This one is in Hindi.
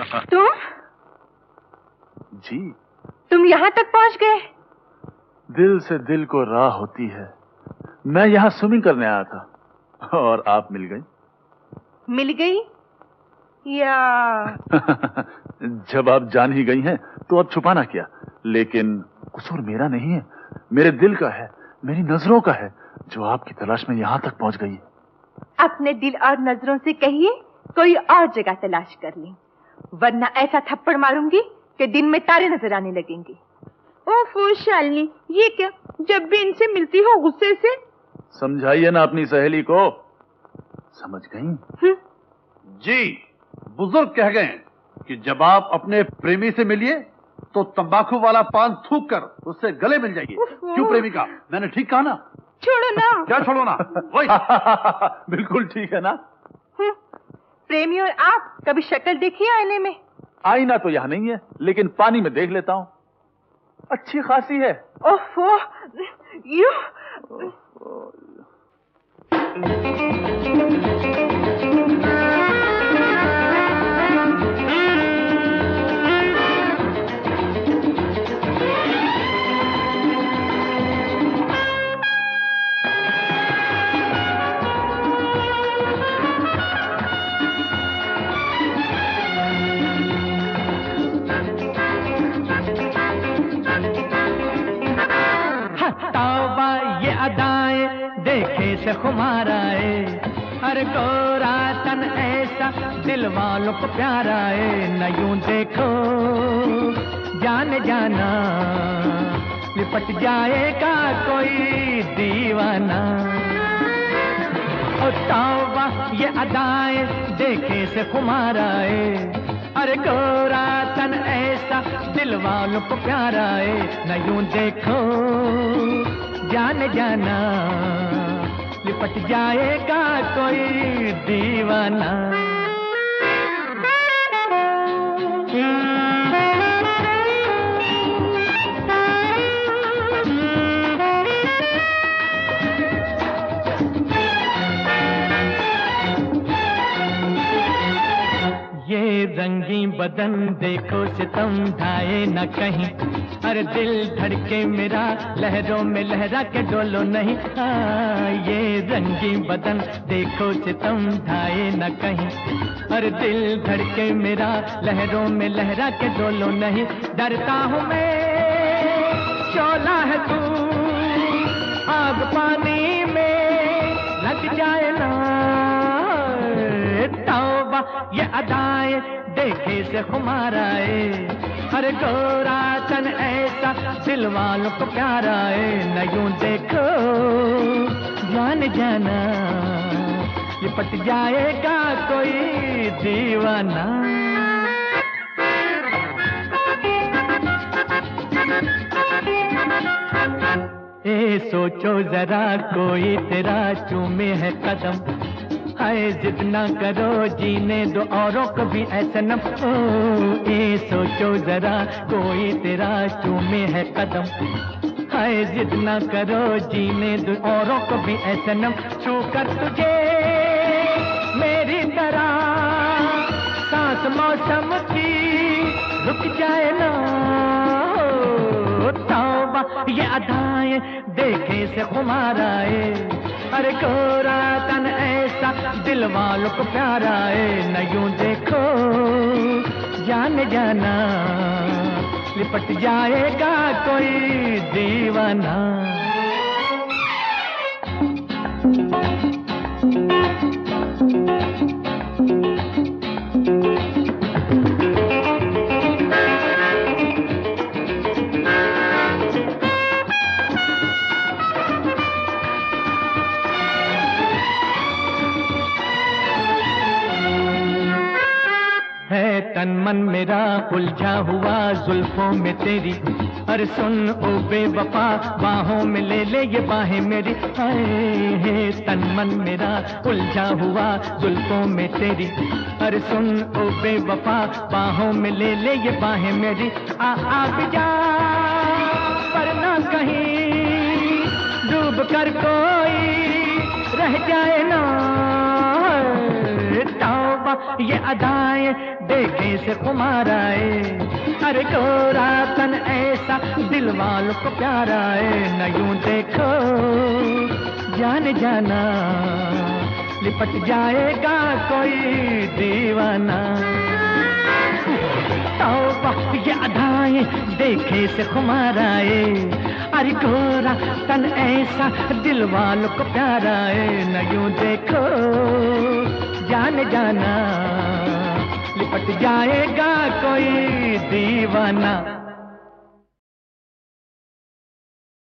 तुम? जी। तुम यहाँ तक पहुँच गए? दिल से दिल को राह होती है। मैं यहाँ स्विमिंग करने आया था और आप मिल गई। मिल गई या? जब आप जान ही गई हैं तो अब छुपाना क्या। लेकिन कसूर मेरा नहीं है, मेरे दिल का है, मेरी नजरों का है, जो आपकी तलाश में यहाँ तक पहुँच गई है। अपने दिल और नजरों से कहिए कोई और जगह तलाश कर लें, वरना ऐसा थप्पड़ मारूंगी कि दिन में तारे नजर आने लगेंगे। ओफो शालिनी, ये क्या, जब भी इनसे मिलती हो गुस्से से। समझाइए ना अपनी सहेली को। समझ गई? जी, बुजुर्ग कह गए कि जब आप अपने प्रेमी से मिलिए तो तंबाकू वाला पान थूक कर उससे गले मिल जाइए। क्यों प्रेमिका, मैंने ठीक कहा ना? छोड़ो ना। क्या छोड़ो ना? वही। बिल्कुल ठीक है ना। प्रेमी और आप कभी शक्ल देखी आईने में? आईना तो यहाँ नहीं है, लेकिन पानी में देख लेता हूँ, अच्छी खासी है। ओफो, यू। देखे से खुमारा है, हर गोरा तन ऐसा दिल वालों को प्यारा है। न यूं देखो जान जाना, लिपट जाएगा कोई दीवाना। ओ तौबा ये अदाएं देखे से खुमारा है, अरे गोरा तन ऐसा दिल वालों को प्यारा है। न यूं देखो जान जाना, लिपट जाएगा कोई दीवाना। ये रंगी बदन देखो सितम ढाए न कहीं, अरे दिल धड़के मेरा लहरों में लहरा के डोलो नहीं। ये रंगी बदन देखो सितम ढाए न कहीं, अरे दिल धड़के मेरा लहरों में लहरा के डोलो नहीं। डरता हूँ मैं शोला है तू, आग पानी में लग जाए ना। तौबा ये अदाएं देखे से खुमारा है, हर गोरा तन ऐसा दिल वालों को प्यारा है। न यूं देखो जान जाना, लिपट जाएगा कोई दीवाना। ए सोचो जरा कोई तेरा चूमे है कदम, हाय जिद ना करो जीने दो औरों को भी ऐसा न। ए सोचो जरा कोई तेरा चूमे है कदम, हाय जिद ना करो जीने दो औरों को भी ऐसा न। छू कर तुझे मेरी तरह सांस मौसम की रुक जाए ना। तौबा ये अदाएं देखे से खुमारा है, अरे गोरा तन ऐसा दिल वालों को प्यारा है। न यूं देखो जान जाना, लिपट जाएगा कोई दीवाना। तन मन मेरा उलझा हुआ जुल्फों में तेरी, अरे सुन ओ बेवफा बाहों में ले ले ये बाहें मेरी। हाय तन मन मेरा उलझा हुआ जुल्फों में तेरी, अरे सुन ओ बेवफा बाहों में ले ले ये बाहें मेरी। आ भी जा पर ना कहीं डूब कर कोई रह जाए ना। तौबा तौबा ये अदाएं देखे से खुमार आए। अरे गोरा तन ऐसा दिल वालों को प्यार आए। न यूं देखो जान जाना लिपट जाएगा कोई दीवाना। तौबा ये अदाएं देखे से खुमार आए। अरे गोरा तन ऐसा दिल वालों को प्यार आए। न यूं देखो जान जाना लिपट जाएगा कोई दीवाना।